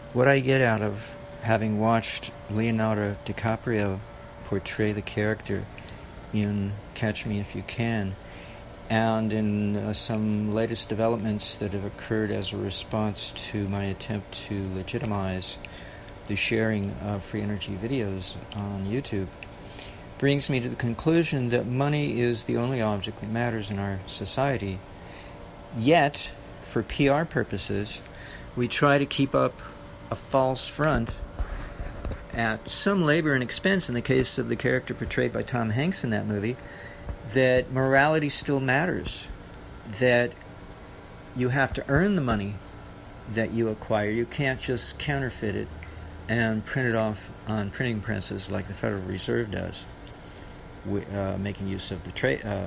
what I get out of having watched Leonardo DiCaprio portray the character in Catch Me If You Can, and in some latest developments that have occurred as a response to my attempt to legitimize the sharing of free energy videos on YouTube, brings me to the conclusion that money is the only object that matters in our society. Yet, for PR purposes, we try to keep up a false front at some labor and expense, in the case of the character portrayed by Tom Hanks in that movie, that morality still matters, that you have to earn the money that you acquire. You can't just counterfeit it and print it off on printing presses like the Federal Reserve does, making use of the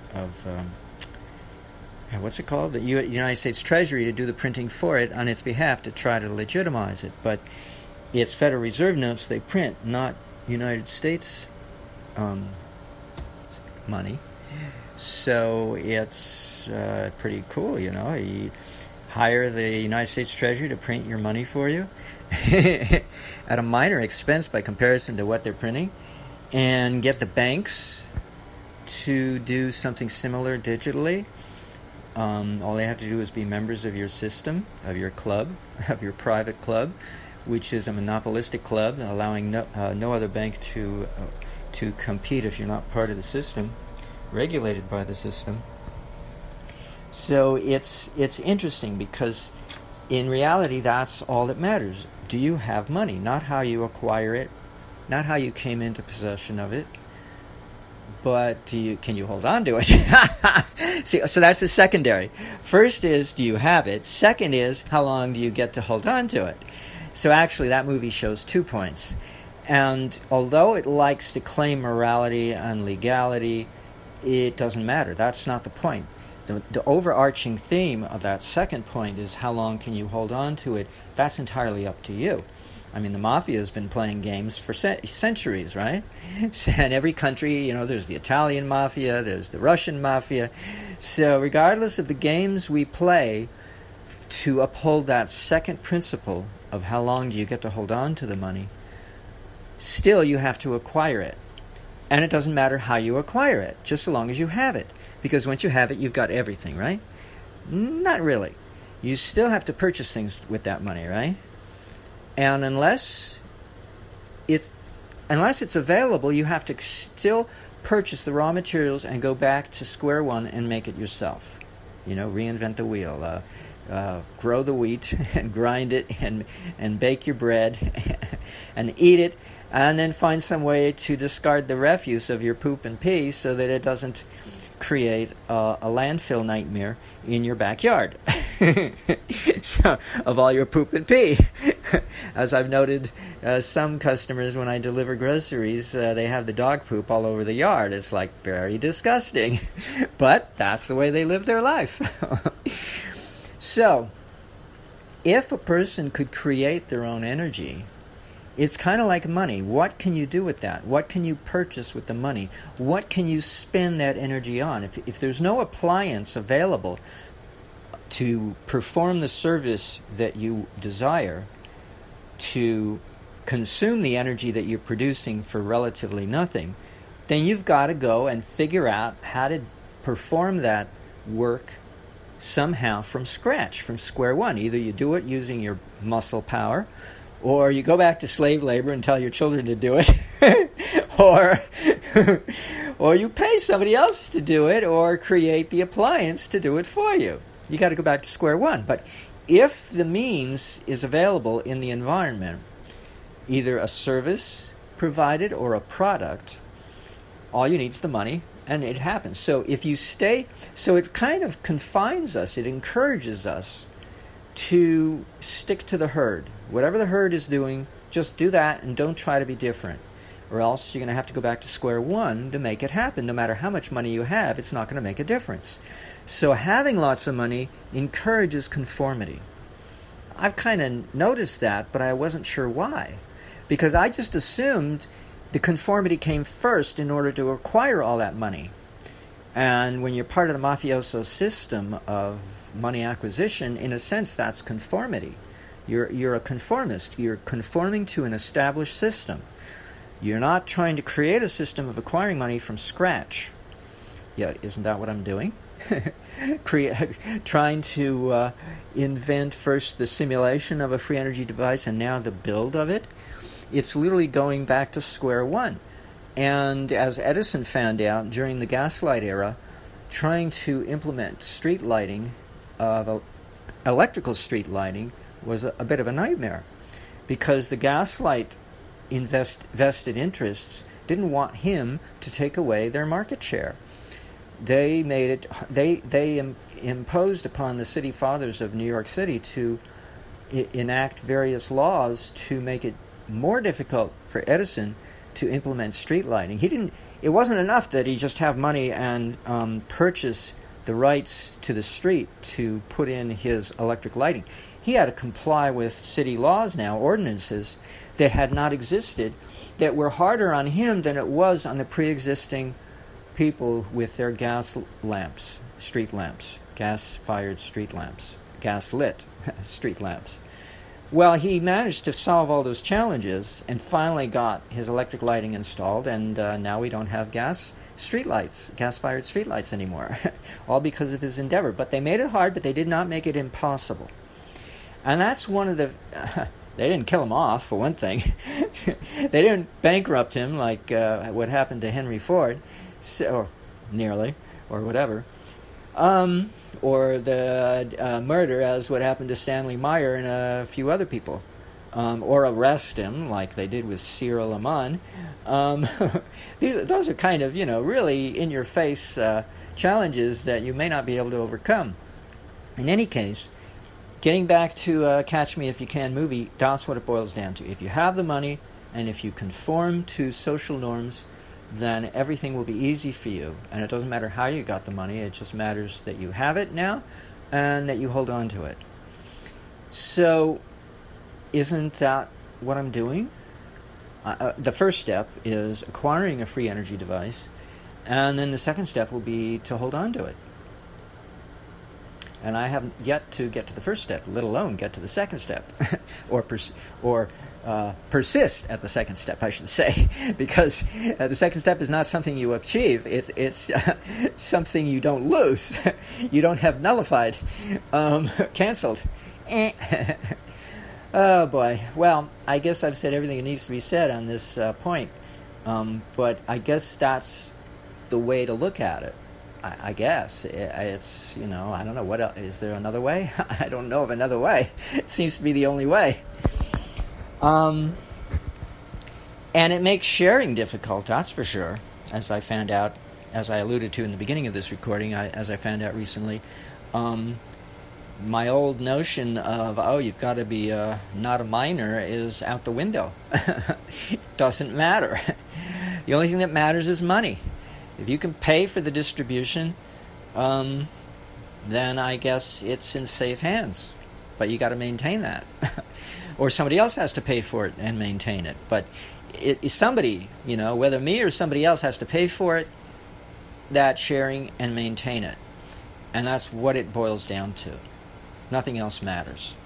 what's it called? The United States Treasury to do the printing for it on its behalf to try to legitimize it. But it's Federal Reserve notes they print, not United States money. So it's pretty cool, you know. You hire the United States Treasury to print your money for you at a minor expense by comparison to what they're printing, and get the banks to do something similar digitally. All they have to do is be members of your system, of your club, of your private club, which is a monopolistic club, allowing no other bank to compete if you're not part of the system, regulated by the system. So it's interesting because in reality that's all that matters. Do you have money? Not how you acquire it, not how you came into possession of it, but can you hold on to it? See, so that's the secondary. First is, do you have it? Second is, how long do you get to hold on to it? So actually, that movie shows 2 points. And although it likes to claim morality and legality, it doesn't matter. That's not the point. The overarching theme of that second point is, how long can you hold on to it? That's entirely up to you. I mean, the mafia has been playing games for centuries, right? And every country, you know, there's the Italian mafia, there's the Russian mafia. So regardless of the games we play, to uphold that second principle of how long do you get to hold on to the money, still you have to acquire it. And it doesn't matter how you acquire it, just so long as you have it. Because once you have it, you've got everything, right? Not really. You still have to purchase things with that money, right? And unless it's available, you have to still purchase the raw materials and go back to square one and make it yourself. You know, reinvent the wheel. Grow the wheat and grind it and bake your bread and eat it, and then find some way to discard the refuse of your poop and pee so that it doesn't create a landfill nightmare in your backyard. So, of all your poop and pee. As I've noted, some customers, when I deliver groceries, they have the dog poop all over the yard. It's like very disgusting. But that's the way they live their life. So, if a person could create their own energy, it's kind of like money. What can you do with that? What can you purchase with the money? What can you spend that energy on? If there's no appliance available to perform the service that you desire, to consume the energy that you're producing for relatively nothing, then you've got to go and figure out how to perform that work somehow from scratch, from square one. Either you do it using your muscle power, or you go back to slave labor and tell your children to do it, or you pay somebody else to do it, or create the appliance to do it for you. You got to go back to square one. But if the means is available in the environment, either a service provided or a product, all you need is the money, and it happens. So if you stay, so it kind of confines us, it encourages us to stick to the herd. Whatever the herd is doing, just do that and don't try to be different. Or else you're going to have to go back to square one to make it happen. No matter how much money you have, it's not going to make a difference. So having lots of money encourages conformity. I've kind of noticed that, but I wasn't sure why. Because I just assumed the conformity came first in order to acquire all that money. And when you're part of the mafioso system of money acquisition, in a sense, that's conformity. You're a conformist. You're conforming to an established system. You're not trying to create a system of acquiring money from scratch. Yeah, isn't that what I'm doing? Trying to invent first the simulation of a free energy device and now the build of it. It's literally going back to square one. And as Edison found out during the gaslight era, trying to implement street lighting, electrical street lighting, was a bit of a nightmare, because the gaslight vested interests didn't want him to take away their market share. They made it. They imposed upon the city fathers of New York City to enact various laws to make it more difficult for Edison to implement street lighting. He didn't. It wasn't enough that he just have money and purchase the rights to the street to put in his electric lighting. He had to comply with city laws now, ordinances that had not existed, that were harder on him than it was on the pre-existing people with their gas lamps, street lamps, gas-fired street lamps, gas-lit street lamps. Well, he managed to solve all those challenges and finally got his electric lighting installed, and now we don't have gas-fired streetlights anymore, all because of his endeavor. But they made it hard, but they did not make it impossible. And that's one of the... they didn't kill him off, for one thing. They didn't bankrupt him like what happened to Henry Ford, or nearly, or whatever. Or the murder, as what happened to Stanley Meyer and a few other people. Or arrest him, like they did with Cyril Amon. Those are kind of, really in-your-face challenges that you may not be able to overcome. In any case, getting back to Catch Me If You Can movie, that's what it boils down to. If you have the money and if you conform to social norms, then everything will be easy for you. And it doesn't matter how you got the money, it just matters that you have it now and that you hold on to it. So, isn't that what I'm doing? The first step is acquiring a free energy device, and then the second step will be to hold on to it. And I haven't yet to get to the first step, let alone get to the second step, or persist at the second step, I should say, because the second step is not something you achieve; it's something you don't lose, you don't have nullified, canceled. Oh boy! Well, I guess I've said everything that needs to be said on this point, but I guess that's the way to look at it. I guess it's, I don't know, what else? Is there another way? I don't know of another way. It seems to be the only way. And it makes sharing difficult, that's for sure, as I found out, as I alluded to in the beginning of this recording, as I found out recently. My old notion of, you've got to be not a miner is out the window. Doesn't matter. The only thing that matters is money. If you can pay for the distribution, then I guess it's in safe hands. But you got to maintain that. Or somebody else has to pay for it and maintain it. But somebody, whether me or somebody else has to pay for it, that sharing and maintain it. And that's what it boils down to. Nothing else matters.